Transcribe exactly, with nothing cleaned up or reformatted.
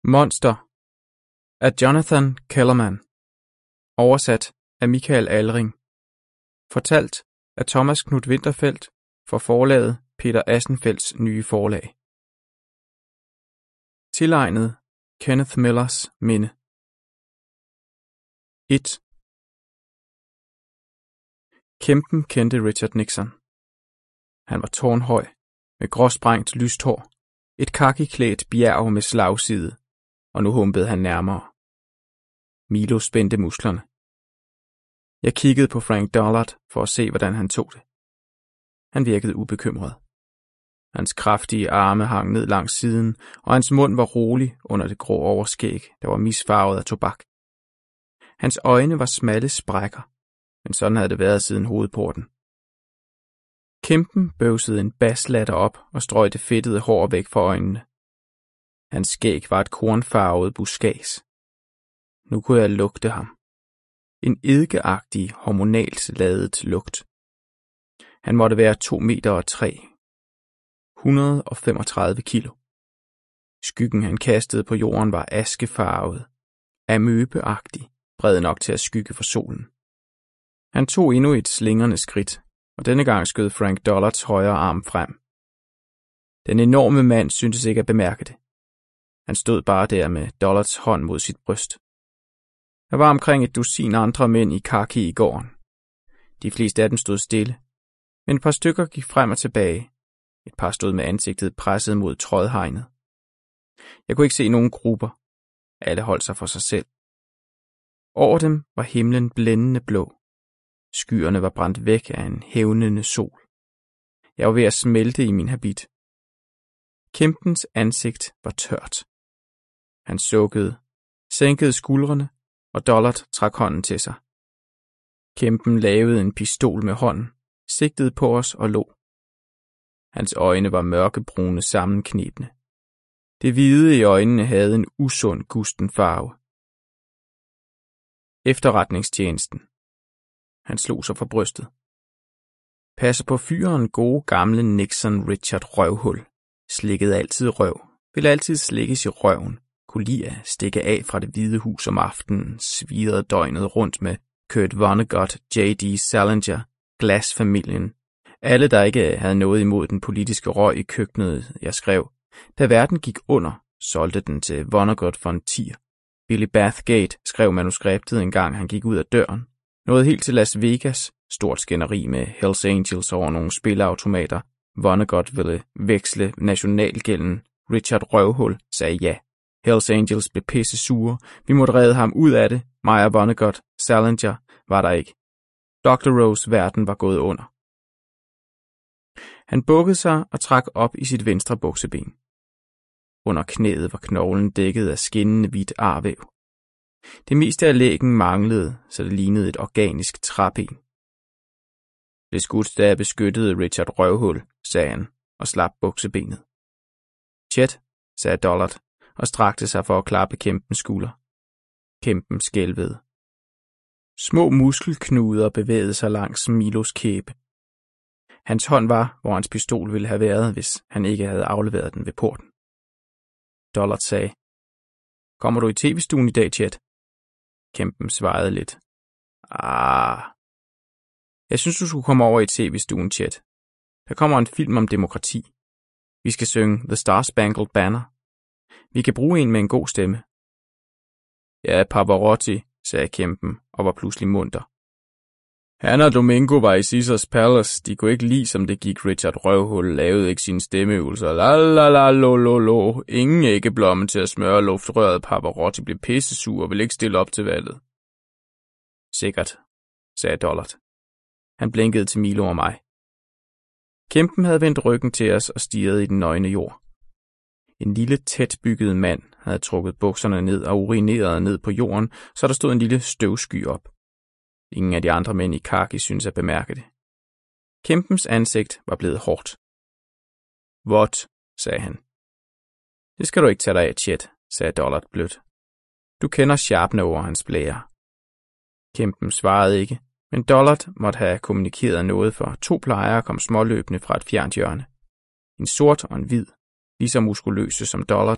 Monster af Jonathan Kellerman. Oversat af Michael Alring. Fortalt af Thomas Knuth-Winterfeldt for forlaget Peter Assenfeldts nye forlag. Tilegnet Kenneth Millers minde. et. Kæmpen kendte Richard Nixon. Han var tårnhøj, med gråsprængt lyst hår, et kakiklædt bjerg med slagside, og nu humpede han nærmere. Milo spændte musklerne. Jeg kiggede på Frank Dollard for at se, hvordan han tog det. Han virkede ubekymret. Hans kraftige arme hang ned langs siden, og hans mund var rolig under det grå overskæg, der var misfarvet af tobak. Hans øjne var smalle sprækker, men sådan havde det været siden hovedporten. Kæmpen bøvsede en baslatter op og strøg det fedtede hår væk fra øjnene. Hans skæg var et kornfarvet buskads. Nu kunne jeg lugte ham. En eddikeagtig, hormonalt ladet lugt. Han måtte være to meter og tre. et hundrede og femogtredive kilo. Skyggen han kastede på jorden var askefarvet, amøbeagtig, bred nok til at skygge for solen. Han tog endnu et slingrende skridt, og denne gang skød Frank Dollards højre arm frem. Den enorme mand syntes ikke at bemærke det. Han stod bare der med Dollards hånd mod sit bryst. Der var omkring et dusin andre mænd i kaki i gården. De fleste af dem stod stille, men et par stykker gik frem og tilbage. Et par stod med ansigtet presset mod trådhegnet. Jeg kunne ikke se nogen grupper. Alle holdt sig for sig selv. Over dem var himlen blændende blå. Skyerne var brændt væk af en hævnende sol. Jeg var ved at smelte i min habit. Kæmpens ansigt var tørt. Han sukkede, sænkede skuldrene, og Dollard trak hånden til sig. Kæmpen lavede en pistol med hånden, sigtede på os og lå. Hans øjne var mørkebrune sammenknebne. Det hvide i øjnene havde en usund gusten farve. Efterretningstjenesten. Han slog sig for brystet. Passe på fyren, gode gamle Nixon Richard Røvhul. Slikkede altid røv. Ville altid slikkes i røven. Kunne lide at stikke af fra Det Hvide Hus om aftenen. Svirrede døgnet rundt med Kurt Vonnegut, J D Salinger, Glass-familien. Alle, der ikke havde noget imod den politiske røg i køkkenet, jeg skrev. Da verden gik under, solgte den til Vonnegut for en tier. Billy Bathgate skrev manuskriptet en gang han gik ud af døren. Nåede helt til Las Vegas, stort skænderi med Hells Angels over nogle spilleautomater. Vonnegut ville veksle nationalgælden. Richard Røvhul sagde ja. Hells Angels blev pisse sure. Vi måtte redde ham ud af det. Meyer Vonnegut, Salinger var der ikke. doktor Rose verden var gået under. Han bukkede sig og trak op i sit venstre bukseben. Under knæet var knoglen dækket af skinnende hvidt arvæv. Det meste af læggen manglede, så det lignede et organisk træben. Blev skudt, da jeg beskyttede Richard Røvhul, sagde han og slap buksebenet. Chet, sagde Dollard og strakte sig for at klappe Kæmpens skulder. Kæmpen skælvede. Små muskelknuder bevægede sig langs Milos kæbe. Hans hånd var, hvor hans pistol ville have været, hvis han ikke havde afleveret den ved porten. Dollard sagde, kommer du i tv-stuen i dag, Chet? Kæmpen svarede lidt. Ah. Jeg synes, du skulle komme over i tv-stuen, Chet. Der kommer en film om demokrati. Vi skal synge The Star Spangled Banner. Vi kan bruge en med en god stemme. Ja, Pavarotti, sagde Kæmpen og var pludselig munter. Han og Domingo var i Caesars Palace. De kunne ikke lide, som det gik. Richard Røvhul lavede ikke sine stemmeøvelser. La la la lo lo lo. Ingen æggeblomme til at smøre luftrøret. Pavarotti blev pissesur og ville ikke stille op til valget. Sikkert, sagde Dollard. Han blinkede til Milo og mig. Kæmpen havde vendt ryggen til os og stirrede i den nøgne jord. En lille tæt bygget mand havde trukket bukserne ned og urineret ned på jorden, så der stod en lille støvsky op. Ingen af de andre mænd i kaki syntes at bemærke det. Kæmpens ansigt var blevet hårdt. What? Sagde han. Det skal du ikke tage dig af, Chet, sagde Dollard blødt. Du kender Sharpne over hans blære. Kæmpen svarede ikke, men Dollard måtte have kommunikeret noget, for to plejere kom småløbende fra et fjernt hjørne. En sort og en hvid, lige så muskuløse som Dollard,